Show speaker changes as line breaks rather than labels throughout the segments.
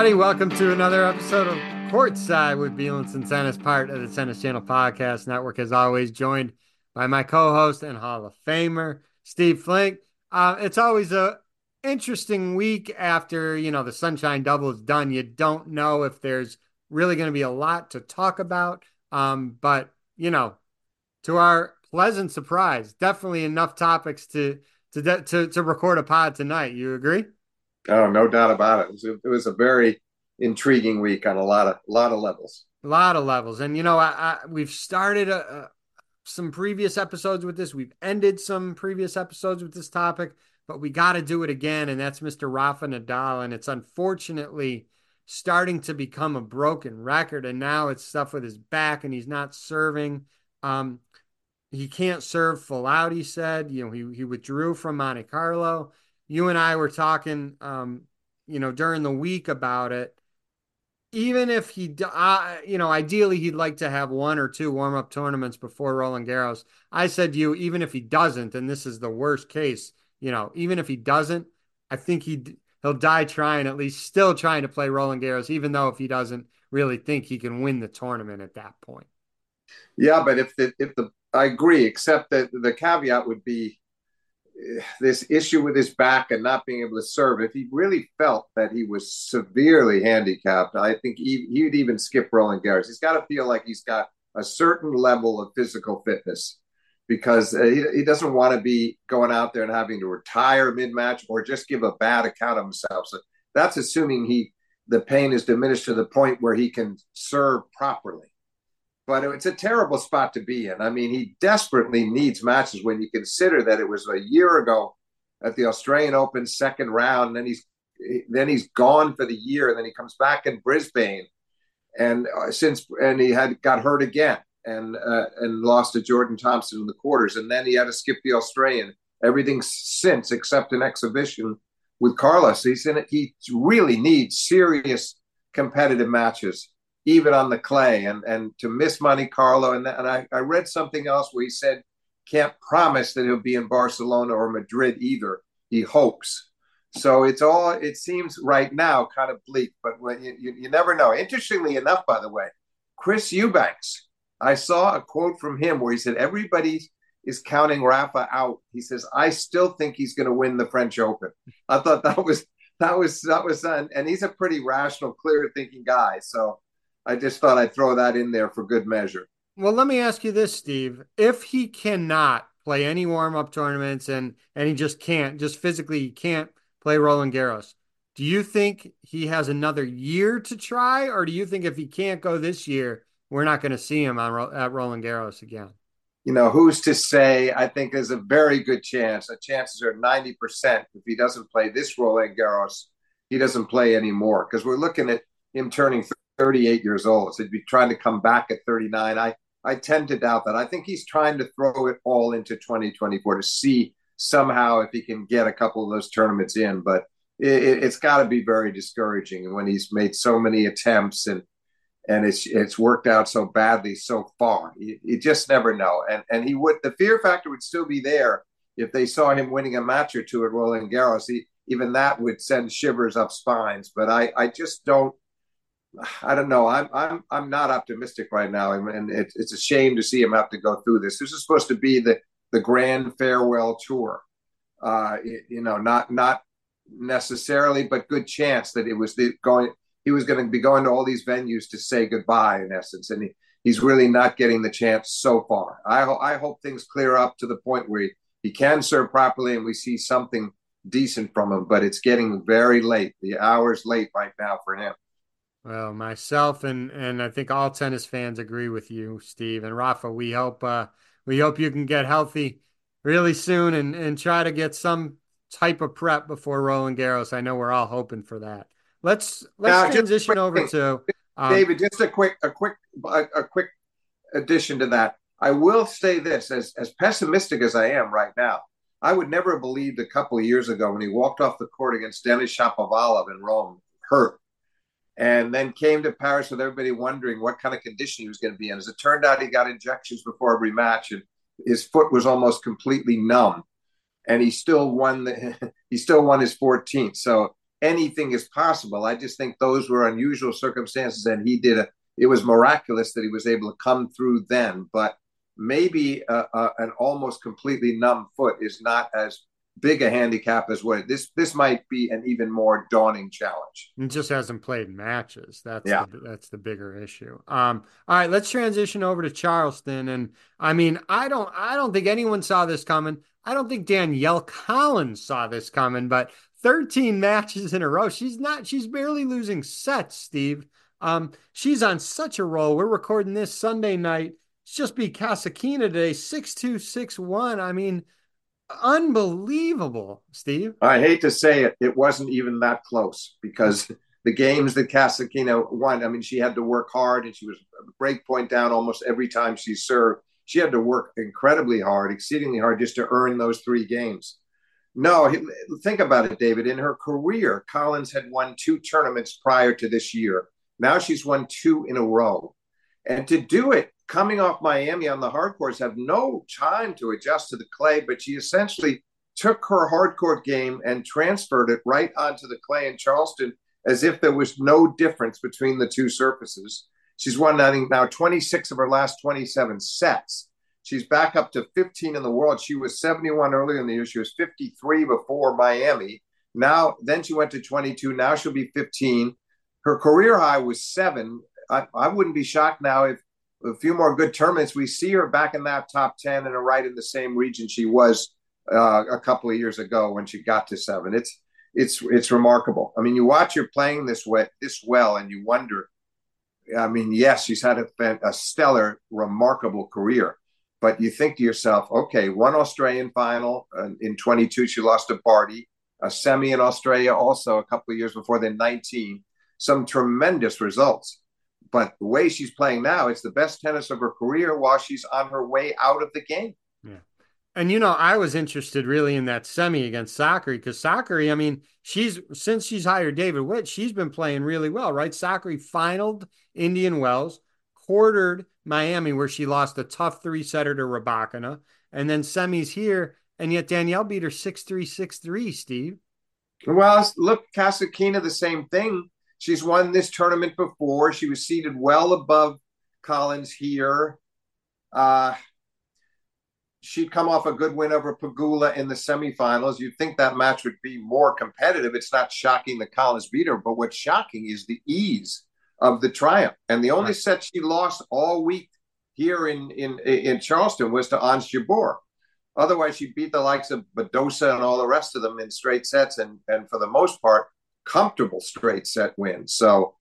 everybody. Welcome to another episode of Courtside with Bielenson Tennis, part of the Tennis Channel Podcast Network. As always, joined by my co-host and Hall of Famer, Steve Flink. It's always a interesting week after, the Sunshine Double is done. You don't know if there's really going to be a lot to talk about. But, to our pleasant surprise, definitely enough topics to record a pod tonight. You agree?
Oh, no doubt about it. It was a very intriguing week on a lot of levels.
A lot of levels. And, we've started some previous episodes with this. We've ended some previous episodes with this topic, but we got to do it again. And that's Mr. Rafa Nadal. And it's unfortunately starting to become a broken record. And now it's stuff with his back and he's not serving. He can't serve full out, he said. He withdrew from Monte Carlo. You and I were talking, during the week about it. Even if ideally he'd like to have one or two warm-up tournaments before Roland Garros. I said to you, even if he doesn't, and this is the worst case, even if he doesn't, I think he'll die trying, at least still trying to play Roland Garros, even though if he doesn't really think he can win the tournament at that point.
Yeah, but if the I agree, except that the caveat would be this issue with his back and not being able to serve. If he really felt that he was severely handicapped, I think he'd even skip Roland Garros. He's got to feel like he's got a certain level of physical fitness because he doesn't want to be going out there and having to retire mid-match or just give a bad account of himself. So that's assuming the pain is diminished to the point where he can serve properly. But it's a terrible spot to be in. I mean, he desperately needs matches when you consider that it was a year ago at the Australian Open second round, and then he's gone for the year, and then he comes back in Brisbane, and he had got hurt again and lost to Jordan Thompson in the quarters, and then he had to skip the Australian. Everything since except an exhibition with Carlos. He really needs serious competitive matches even on the clay, and to miss Monte Carlo. And I read something else where he said, can't promise that he'll be in Barcelona or Madrid either. He hopes. So it seems right now kind of bleak, but when you never know. Interestingly enough, by the way, Chris Eubanks, I saw a quote from him where he said, everybody is counting Rafa out. He says, I still think he's going to win the French Open. I thought that was, and he's a pretty rational, clear thinking guy. So I just thought I'd throw that in there for good measure.
Well, let me ask you this, Steve. If he cannot play any warm-up tournaments and he just physically he can't play Roland Garros, do you think he has another year to try, or do you think if he can't go this year, we're not going to see him at Roland Garros again?
Who's to say? I think there's a very good chance. The chances are 90% if he doesn't play this Roland Garros, he doesn't play anymore because we're looking at him turning 38 years old. So he'd be trying to come back at 39. I tend to doubt that. I think he's trying to throw it all into 2024 to see somehow if he can get a couple of those tournaments in. But it's got to be very discouraging when he's made so many attempts and it's worked out so badly so far. You just never know. And the fear factor would still be there if they saw him winning a match or two at Roland Garros. Even that would send shivers up spines. But I just don't. I don't know. I'm not optimistic right now, and it's a shame to see him have to go through this. This is supposed to be the grand farewell tour. Not necessarily, but good chance that it was he was going to be going to all these venues to say goodbye in essence, and he's really not getting the chance so far. I hope things clear up to the point where he can serve properly and we see something decent from him. But it's getting very late. The hour's late right now for him.
Well, myself and I think all tennis fans agree with you, Steve and Rafa. We hope you can get healthy really soon and try to get some type of prep before Roland Garros. I know we're all hoping for that. Let's transition over to
David. Just a quick addition to that. I will say this: as pessimistic as I am right now, I would never have believed a couple of years ago when he walked off the court against Denis Shapovalov in Rome, hurt, and then came to Paris with everybody wondering what kind of condition he was going to be in. As it turned out, he got injections before every match, and his foot was almost completely numb, and he still won his 14th. So anything is possible. I just think those were unusual circumstances, and it was miraculous that he was able to come through then. But maybe an almost completely numb foot is not as big a handicap as what this might be an even more daunting challenge.
He just hasn't played matches.
Yeah.
That's the bigger issue. All right, let's transition over to Charleston. And I mean, I don't think anyone saw this coming. I don't think Danielle Collins saw this coming, but 13 matches in a row. She's barely losing sets, Steve. She's on such a roll. We're recording this Sunday night. It's just beat Kasakina today, 6-2, 6-1. I mean, unbelievable, Steve.
I hate to say it, it wasn't even that close because the games that Kasakina won, I mean, she had to work hard and she was break point down almost every time she served. She had to work incredibly hard, exceedingly hard, just to earn those 3 games. No, think about it, David. In her career, Collins had won 2 tournaments prior to this year. Now she's won 2 in a row. And to do it coming off Miami on the hard courts, have no time to adjust to the clay, but she essentially took her hard court game and transferred it right onto the clay in Charleston as if there was no difference between the 2 surfaces. She's won, I think, now 26 of her last 27 sets. She's back up to 15 in the world. She was 71 earlier in the year. She was 53 before Miami. Then she went to 22. Now she'll be 15. Her career high was 7. I wouldn't be shocked now if a few more good tournaments, we see her back in that top 10 and right in the same region she was a couple of years ago when she got to 7. It's remarkable. I mean, you watch her playing this well, and you wonder. I mean, yes, she's had a stellar, remarkable career, but you think to yourself, okay, 1 Australian final in 22, she lost to Barty, a semi in Australia also a couple of years before, then 19, some tremendous results. But the way she's playing now, it's the best tennis of her career while she's on her way out of the game.
Yeah. And I was interested really in that semi against Sakkari because Sakkari, I mean, since she's hired David Witt, she's been playing really well, right? Sakkari finaled Indian Wells, quartered Miami, where she lost a tough 3-setter to Rybakina, and then semis here, and yet Danielle beat her 6-3, 6-3, Steve.
Well, look, Kasakina, the same thing. She's won this tournament before. She was seated well above Collins here. She'd come off a good win over Pegula in the semifinals. You'd think that match would be more competitive. It's not shocking that Collins beat her, but what's shocking is the ease of the triumph. And the only set she lost all week here in Charleston was to Ons Jabeur. Otherwise, she beat the likes of Badosa and all the rest of them in straight sets, and for the most part, comfortable straight set win. So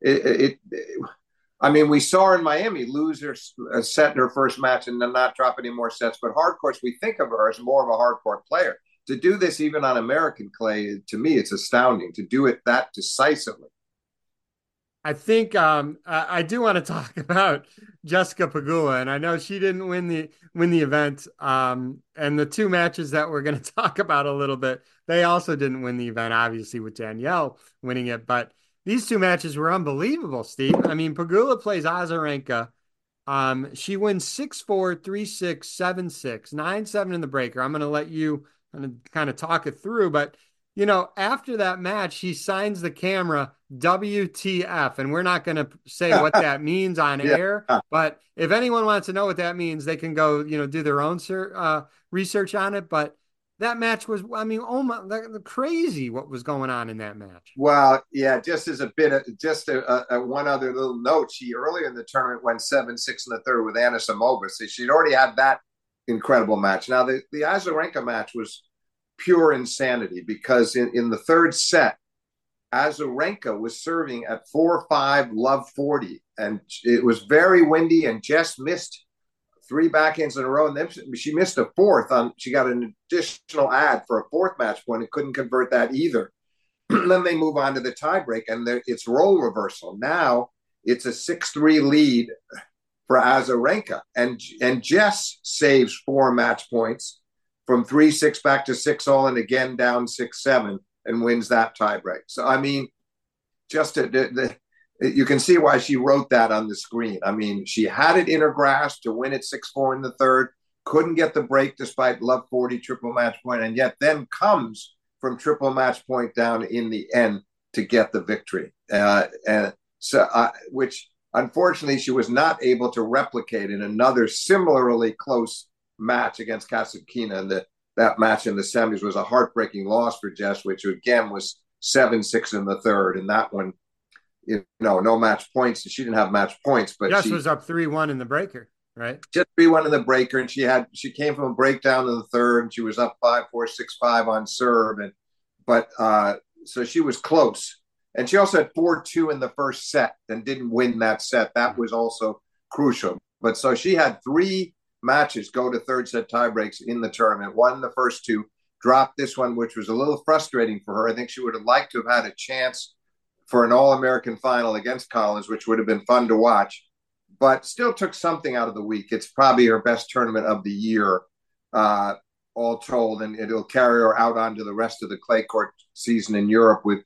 I mean, we saw her in Miami lose a set in her first match and then not drop any more sets. But hard courts, we think of her as more of a hard court player. To do this even on American clay, to me, it's astounding to do it that decisively.
I think I do want to talk about Jessica Pegula, and I know she didn't win the event. And the 2 matches that we're going to talk about a little bit, they also didn't win the event, obviously with Danielle winning it. But these 2 matches were unbelievable, Steve. I mean, Pegula plays Azarenka. She wins 6-4, 3-6, 7-6, 9-7 in the breaker. I'm going to let you kind of talk it through, but after that match, he signs the camera WTF, and we're not going to say what that means on air, but if anyone wants to know what that means, they can go, do their own research on it. But that match was, I mean, oh my, crazy what was going on in that match.
Well, yeah, just as one other little note, she earlier in the tournament went 7-6 in the third with Anna Samova. So she'd already had that incredible match. Now, the Azarenka match was pure insanity because in the third set, Azarenka was serving at 4-5, love 40, and it was very windy, and Jess missed 3 backhands in a row, and then she missed a fourth. She got an additional ad for a 4th match point and couldn't convert that either. Then they move on to the tiebreak, and it's role reversal. Now it's a 6-3 lead for Azarenka, and Jess saves 4 match points from 3-6 back to 6-all, and again down 6-7, and wins that tiebreak. So, I mean, you can see why she wrote that on the screen. I mean, she had it in her grasp to win it 6-4 in the third, couldn't get the break despite love 40 triple match point, and yet then comes from triple match point down in the end to get the victory. Which unfortunately she was not able to replicate in another similarly close match against Kasatkina. And that match in the semis was a heartbreaking loss for Jess, which again was 7-6 in the third. And that one, no match points. She didn't have match points, but
Jess was up 3-1 in the breaker, right?
Just 3-1 in the breaker, and she came from a breakdown in the third, and she was up 5-4, 6-5 on serve, so she was close. And she also had 4-2 in the first set and didn't win that set. That was also crucial. But so she had 3 matches go to third set tiebreaks in the tournament. Won the first 2, dropped this one, which was a little frustrating for her. I think she would have liked to have had a chance for an All-American final against Collins, which would have been fun to watch, but still took something out of the week. It's probably her best tournament of the year, all told, and it'll carry her out onto the rest of the clay court season in Europe with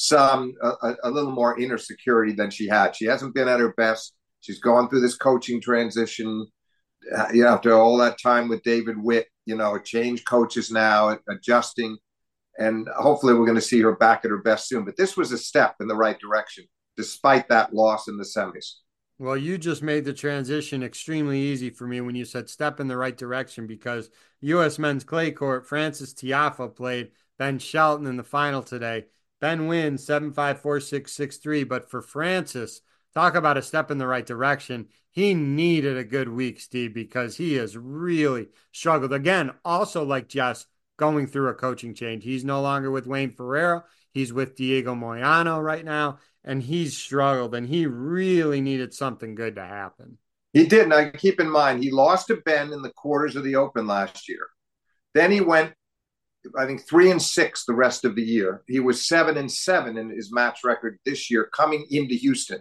a little more inner security than she had. She hasn't been at her best. She's gone through this coaching transition after all that time with David Witt, change coaches now, adjusting, and hopefully we're going to see her back at her best soon. But this was a step in the right direction, despite that loss in the semis.
Well, you just made the transition extremely easy for me when you said step in the right direction, because U.S. men's clay court, Frances Tiafoe played Ben Shelton in the final today. Ben wins 7-5, 4-6, 6-3. But for Frances, talk about a step in the right direction. He needed a good week, Steve, because he has really struggled. Again, also like Jess, going through a coaching change. He's no longer with Wayne Ferreira. He's with Diego Moyano right now, and he's struggled, and he really needed something good to happen.
He did. Now, keep in mind, he lost to Ben in the quarters of the Open last year. Then he went, I think, 3-6 the rest of the year. He was 7-7 in his match record this year coming into Houston.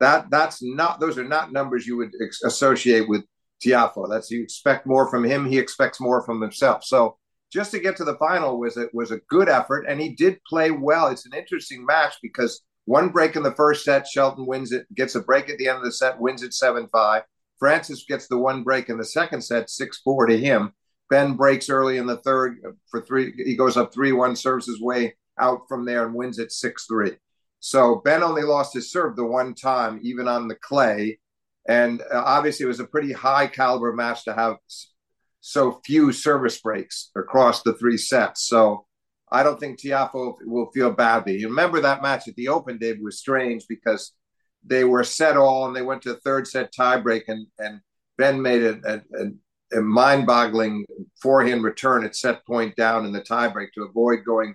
Those are not numbers you would associate with Tiafoe. You expect more from him. He expects more from himself. So just to get to the final was a good effort, and he did play well. It's an interesting match because one break in the first set, Shelton wins it, gets a break at the end of the set, wins it 7-5. Frances gets the one break in the second set, 6-4 to him. Ben breaks early in the third for 3. He goes up 3-1, serves his way out from there and wins it 6-3. So Ben only lost his serve the one time, even on the clay. And obviously it was a pretty high caliber match to have so few service breaks across the 3 sets. So I don't think Tiafoe will feel badly. You remember that match at the Open, Dave, was strange because they were set all and they went to a third set tiebreak, and Ben made a mind-boggling forehand return at set point down in the tiebreak to avoid going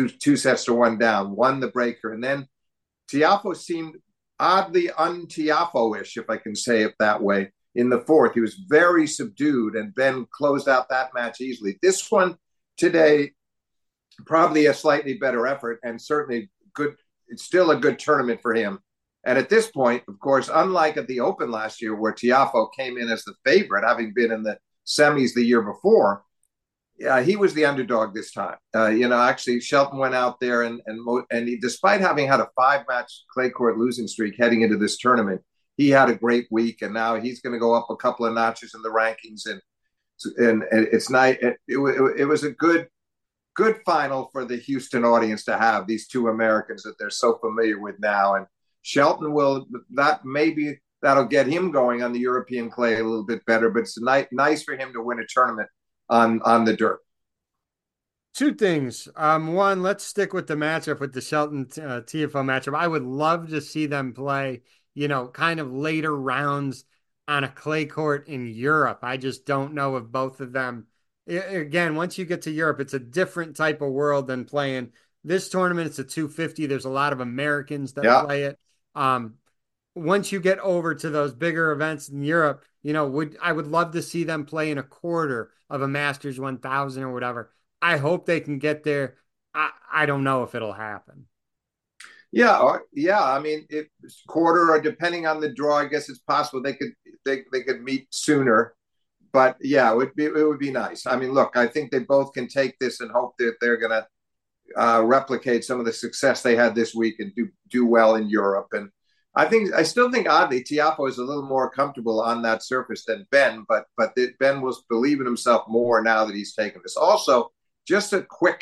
2-1 down, won the breaker. And then Tiafoe seemed oddly un-Tiafoe-ish, if I can say it that way, in the fourth. He was very subdued, and Ben closed out that match easily. This one today, probably a slightly better effort, and certainly good. It's still a good tournament for him. And at this point, of course, unlike at the Open last year where Tiafoe came in as the favorite, having been in the semis the year before, he was the underdog this time. Actually, Shelton went out there and he, despite having had a 5-match clay court losing streak heading into this tournament, he had a great week, and now he's going to go up a couple of notches in the rankings. And it's nice. It was a good final for the Houston audience to have these 2 Americans that they're so familiar with now. And Shelton that'll get him going on the European clay a little bit better, but it's nice for him to win a tournament on the dirt.
2 things. One, let's stick with the matchup with the Shelton Tiafoe matchup. I would love to see them play, kind of later rounds on a clay court in Europe. I just don't know if both of them, again, once you get to Europe, it's a different type of world than playing this tournament. It's a 250. There's a lot of Americans that play it. Once you get over to those bigger events in Europe, I would love to see them play in a quarter of a Masters 1000 or whatever. I hope they can get there. I don't know if it'll happen.
Yeah. I mean, quarter, or depending on the draw, I guess it's possible they could meet sooner. But yeah, it would be nice. I mean, look, I think they both can take this and hope that they're going to replicate some of the success they had this week and do well in Europe. And I still think oddly Tiafoe is a little more comfortable on that surface than Ben, but Ben will believe in himself more now that he's taken this. Also, just a quick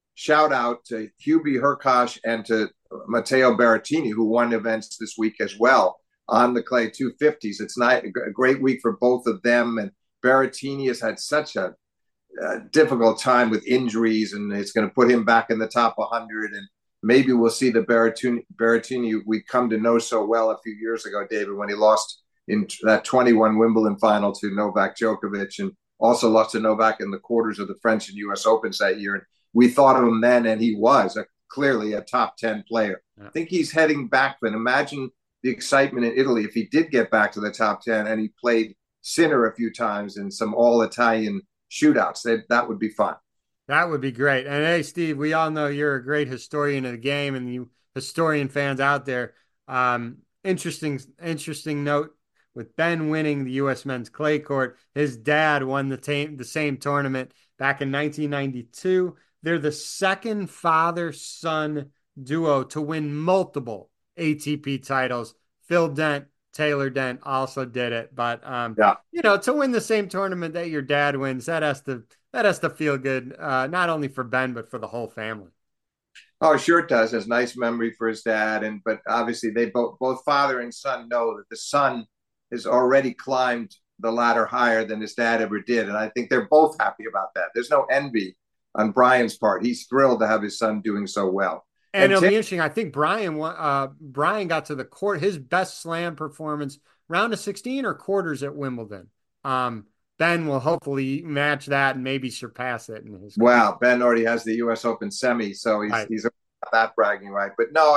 shout out to Hubie Hurkacz and to Matteo Berrettini, who won events this week as well on the clay 250s. It's not a great week for both of them. And Berrettini has had such a difficult time with injuries, and it's going to put him back in the top 100. And maybe we'll see the Berrettini we come to know so well a few years ago, David, when he lost in that 21 Wimbledon final to Novak Djokovic, and also lost to Novak in the quarters of the French and U.S. Opens that year. And we thought of him then, and he was clearly a top 10 player. Yeah. I think he's heading back, but imagine the excitement in Italy if he did get back to the top 10 and he played Sinner a few times in some all-Italian shootouts. That would be fun.
That would be great. And hey, Steve, we all know you're a great historian of the game, and you historian fans out there. Interesting note with Ben winning the U.S. men's clay court. His dad won the same tournament back in 1992. They're the second father-son duo to win multiple ATP titles. Phil Dent, Taylor Dent also did it, but to win the same tournament that your dad wins, that has to feel good, not only for Ben but for the whole family.
Oh, sure it does. It's a nice memory for his dad, but obviously they both father and son know that the son has already climbed the ladder higher than his dad ever did, and I think they're both happy about that. There's no envy on Brian's part. He's thrilled to have his son doing so well.
And it'll be interesting. I think Brian got to the court, his best slam performance, round of 16 or quarters at Wimbledon. Ben will hopefully match that and maybe surpass it.
Wow, Ben already has the U.S. Open semi, so he's not that bragging right. But no,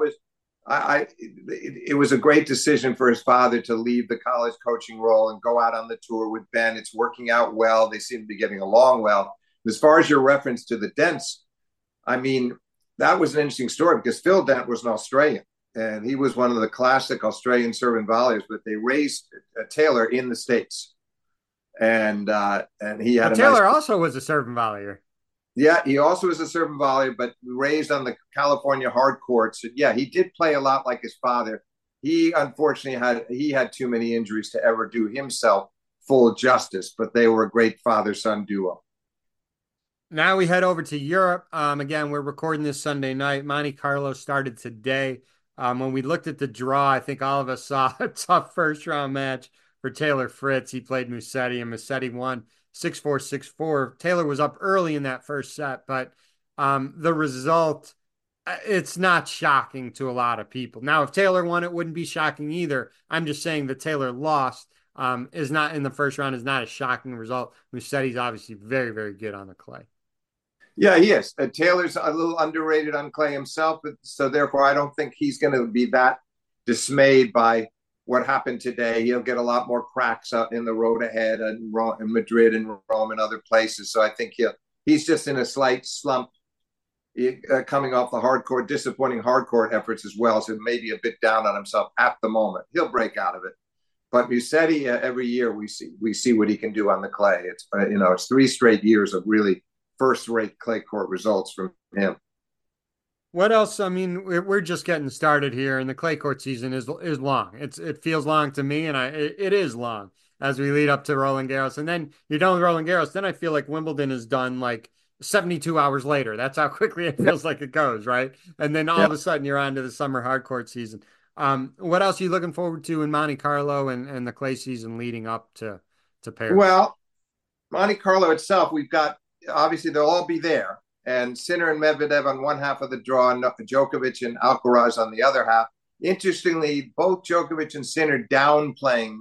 it was a great decision for his father to leave the college coaching role and go out on the tour with Ben. It's working out well. They seem to be getting along well. As far as your reference to the Dents, I mean, that was an interesting story because Phil Dent was an Australian, and he was one of the classic Australian serve and volleyers, but they raised Taylor in the States. And he had
Taylor also was a serve and volleyer.
Yeah, he also was a serve and volleyer, but raised on the California hard courts. Yeah, he did play a lot like his father. He unfortunately had too many injuries to ever do himself full justice, but they were a great father-son duo.
Now we head over to Europe. Again, we're recording this Sunday night. Monte Carlo started today. When we looked at the draw, I think all of us saw a tough first-round match for Taylor Fritz. He played Musetti, and Musetti won 6-4, 6-4. Taylor was up early in that first set, but the result, it's not shocking to a lot of people. Now, if Taylor won, it wouldn't be shocking either. I'm just saying that Taylor lost is not in the first round is not a shocking result. Musetti's obviously very, very good on the clay.
Yeah, he is. Taylor's a little underrated on clay himself, so therefore I don't think he's going to be that dismayed by what happened today. He'll get a lot more cracks out in the road ahead in Madrid and Rome and other places. So I think he's just in a slight slump coming off the disappointing hardcourt efforts as well. So maybe a bit down on himself at the moment. He'll break out of it. But Musetti, every year we see what he can do on the clay. It's it's 3 straight years of really first-rate clay court results from him.
What else? I mean, we're just getting started here, and the clay court season is long. It feels long to me, and it is long as we lead up to Roland Garros. And then you're done with Roland Garros. Then I feel like Wimbledon is done like 72 hours later. That's how quickly it feels like it goes, right? And then all of a sudden you're on to the summer hardcourt season. What else are you looking forward to in Monte Carlo and the clay season leading up to Paris?
Well, Monte Carlo itself, we've got, obviously they'll all be there. And Sinner and Medvedev on one half of the draw, and Djokovic and Alcaraz on the other half. Interestingly, both Djokovic and Sinner downplaying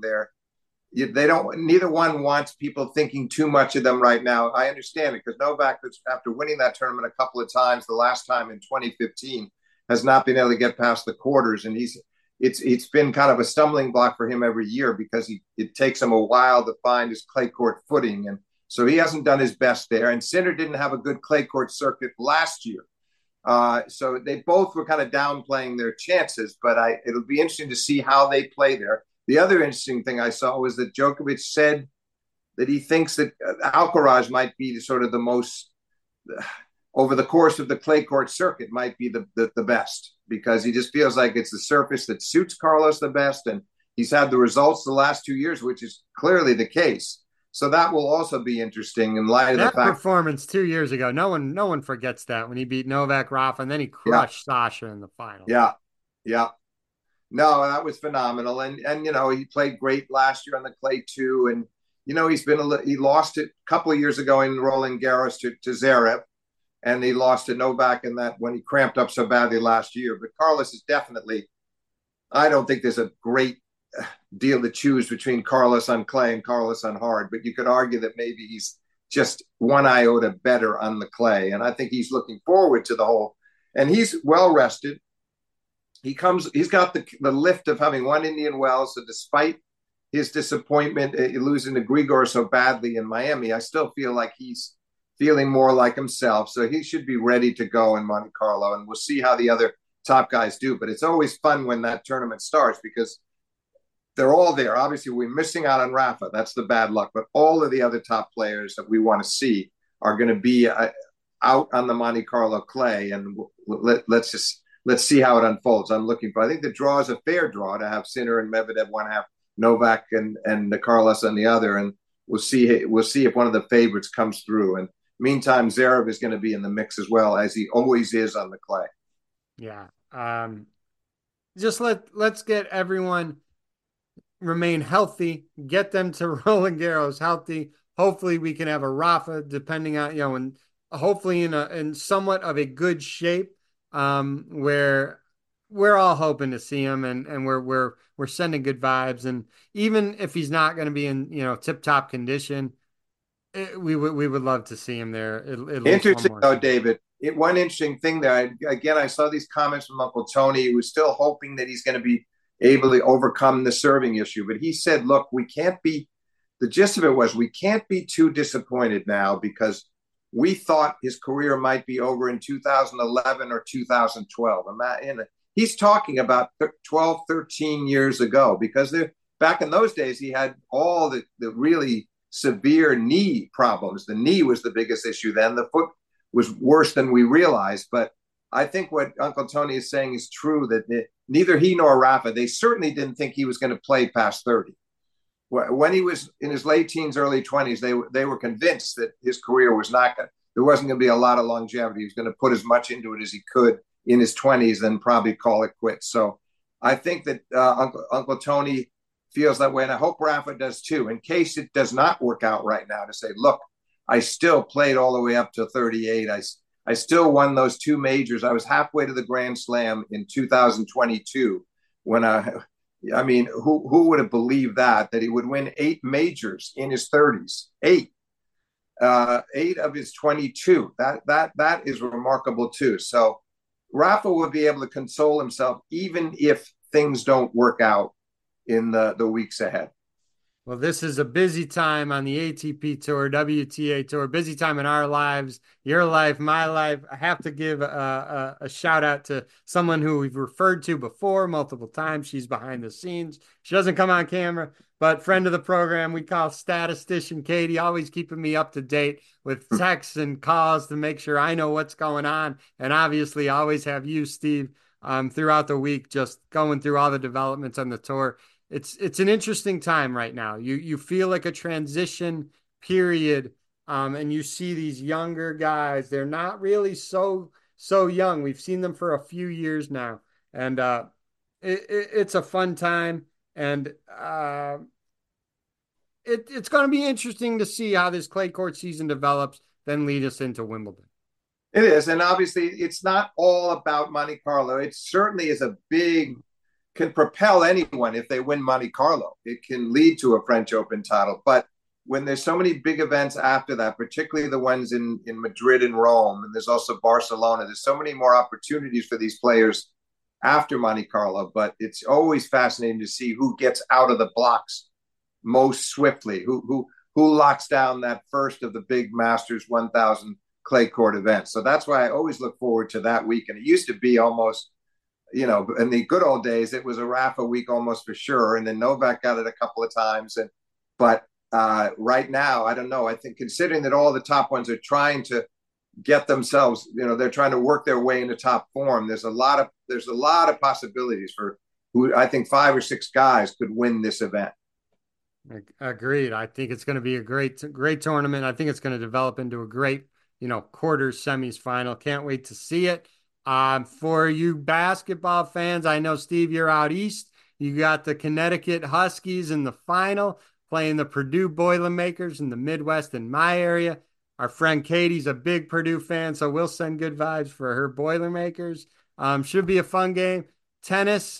neither one wants people thinking too much of them right now. I understand it because Novak, after winning that tournament a couple of times, the last time in 2015, has not been able to get past the quarters. And it's been kind of a stumbling block for him every year because it takes him a while to find his clay court footing. And so he hasn't done his best there. And Sinner didn't have a good clay court circuit last year. So they both were kind of downplaying their chances, but it'll be interesting to see how they play there. The other interesting thing I saw was that Djokovic said that he thinks that Alcaraz might be the most, over the course of the clay court circuit, might be the best because he just feels like it's the surface that suits Carlos the best. And he's had the results the last 2 years, which is clearly the case. So that will also be interesting in light of the
That
fact.
performance 2 years ago, no one forgets that when he beat Novak, Rafa, and then he
Yeah,
crushed Sasha in the finals.
yeah, yeah. No, that was phenomenal, and he played great last year on the clay too, and he lost it a couple of years ago in Roland Garros to Zverev, and he lost to Novak in that when he cramped up so badly last year. But Carlos is definitely. I don't think there's a great deal to choose between Carlos on clay and Carlos on hard, but you could argue that maybe he's just one iota better on the clay, and I think he's looking forward to the whole. And he's well rested. He's got the lift of having won Indian Wells. So despite his disappointment losing to Grigor so badly in Miami, I still feel like he's feeling more like himself. So he should be ready to go in Monte Carlo, and we'll see how the other top guys do. But it's always fun when that tournament starts because they're all there. Obviously, we're missing out on Rafa. That's the bad luck. But all of the other top players that we want to see are going to be out on the Monte Carlo clay, and let's see how it unfolds. I'm looking for. I think the draw is a fair draw to have Sinner and Medvedev one half, Novak and the Carlos on the other, and we'll see if one of the favorites comes through. And meantime, Zverev is going to be in the mix as well as he always is on the clay.
Yeah. Just let's get everyone remain healthy, get them to Roland Garros healthy. Hopefully we can have a Rafa, depending on, and hopefully in somewhat of a good shape, where we're all hoping to see him, and we're sending good vibes. And even if he's not going to be in, tip top condition, we would love to see him there at least one
Interesting
more
though,
time.
David. One interesting thing there. I saw these comments from Uncle Tony, who was still hoping that he's going to be able to overcome the serving issue. But he said, "Look, we can't be." The gist of it was, we can't be too disappointed now because we thought his career might be over in 2011 or 2012. And he's talking about 12, 13 years ago, because back in those days, he had all the really severe knee problems. The knee was the biggest issue then. The foot was worse than we realized. But I think what Uncle Tony is saying is true, that neither he nor Rafa, they certainly didn't think he was going to play past 30. When he was in his late teens, early 20s, they were convinced that his career was not going. There wasn't going to be a lot of longevity. He was going to put as much into it as he could in his 20s, then probably call it quits. So I think that Uncle Tony feels that way, and I hope Rafa does too. In case it does not work out right now, to say, look, I still played all the way up to 38. I still won those two majors. I was halfway to the Grand Slam in 2022 when I mean, who would have believed that he would win 8 majors in his 30s? 8 of his 22. That is remarkable too. So Rafa will be able to console himself even if things don't work out in the weeks ahead.
Well, this is a busy time on the ATP Tour, WTA Tour, busy time in our lives, your life, my life. I have to give a shout out to someone who we've referred to before multiple times. She's behind the scenes. She doesn't come on camera, but friend of the program, we call Statistician Katie, always keeping me up to date with texts and calls to make sure I know what's going on. And obviously, I always have you, Steve, throughout the week, just going through all the developments on the tour. It's an interesting time right now. You feel like a transition period, and you see these younger guys. They're not really so young. We've seen them for a few years now, and it's a fun time. And it's going to be interesting to see how this clay court season develops. Then lead us into Wimbledon.
It is, and obviously, it's not all about Monte Carlo. It certainly is a big. Can propel anyone if they win Monte Carlo. It can lead to a French Open title. But when there's so many big events after that, particularly the ones in Madrid and Rome, and there's also Barcelona, there's so many more opportunities for these players after Monte Carlo. But it's always fascinating to see who gets out of the blocks most swiftly, who locks down that first of the big Masters 1000 clay court events. So that's why I always look forward to that week. And it used to be almost, in the good old days, it was a Rafa week almost for sure. And then Novak got it a couple of times. But right now, I don't know. I think considering that all the top ones are trying to get themselves, they're trying to work their way into top form. There's a lot of possibilities for who I think 5 or 6 guys could win this event.
Agreed. I think it's going to be a great tournament. I think it's going to develop into a great, quarters, semis, final. Can't wait to see it. For you basketball fans, I know Steve, you're out east. You got the Connecticut Huskies in the final, playing the Purdue Boilermakers in the Midwest in my area. Our friend Katie's a big Purdue fan, so we'll send good vibes for her Boilermakers. Should be a fun game. Tennis.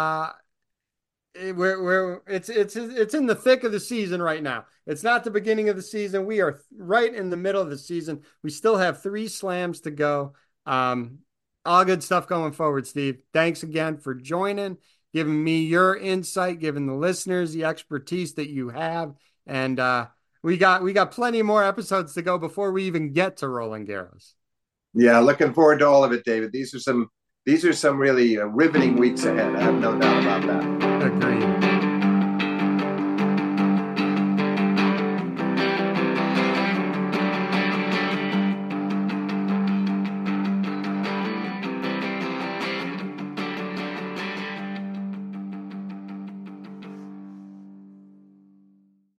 It's in the thick of the season right now. It's not the beginning of the season. We are right in the middle of the season. We still have 3 slams to go. Um, all good stuff going forward, Steve. Thanks again for joining, giving me your insight, giving the listeners the expertise that you have, and we got plenty more episodes to go before we even get to Roland Garros.
Yeah, looking forward to all of it, David. These are some really riveting weeks ahead. I have no doubt about that.
Agreed.